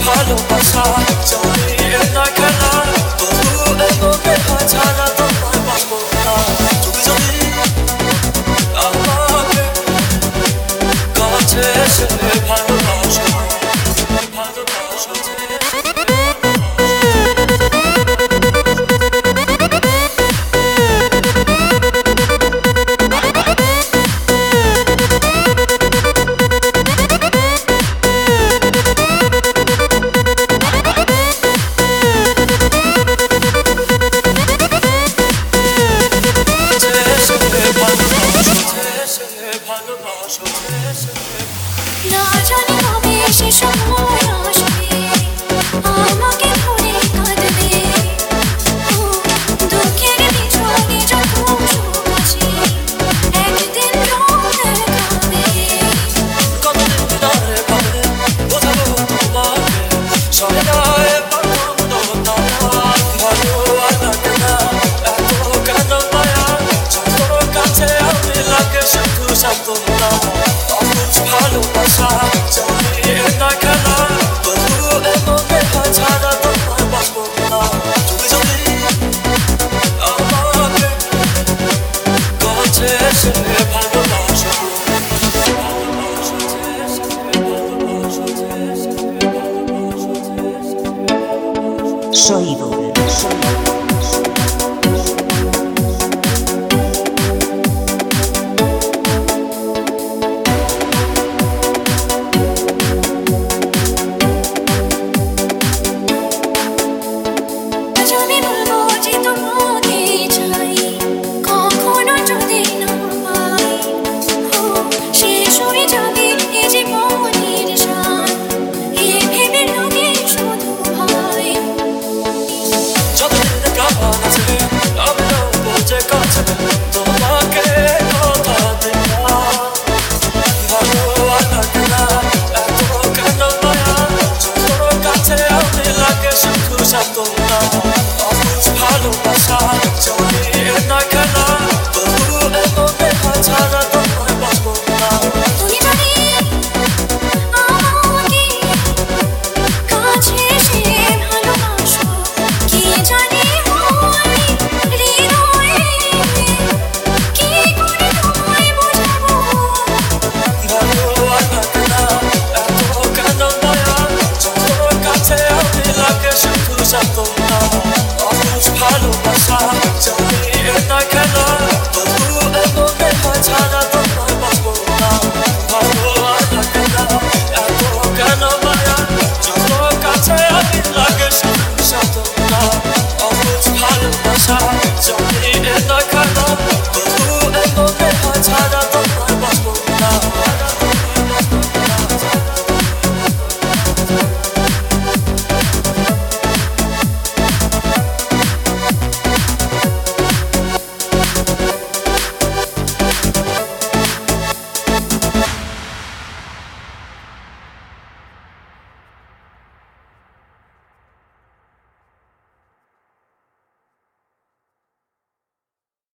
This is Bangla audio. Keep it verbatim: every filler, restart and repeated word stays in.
ভালোবাসা জমিয়ে না খেলা তবু এমন দেখা ছাড়া তোমায় পাবো না তুমি যদি আমাকে কাছে এসে ভালোবাসো ভালোবাসো না জানি কবে সে সময় আসবে আমাকে ভুলে কাঁদবে দুঃখের পিছনে যত সুখ আছে একদিন রোদ দেখাবে কতদিন ধরে ভাবে বোঝাবো তোমাকে সবাই পারলাম না ভালো আর লাগে না এত কেন মায়া যত কাছে আমি লাগে শুধু সান্ত্বনা ভালোবাসা জমিয়ে না খেলা তবু এমন দেখা ছাড়া তোমায় পাবো না তুমি যদি আমাকে কাছে এসে ভালোবাসো Soy Google.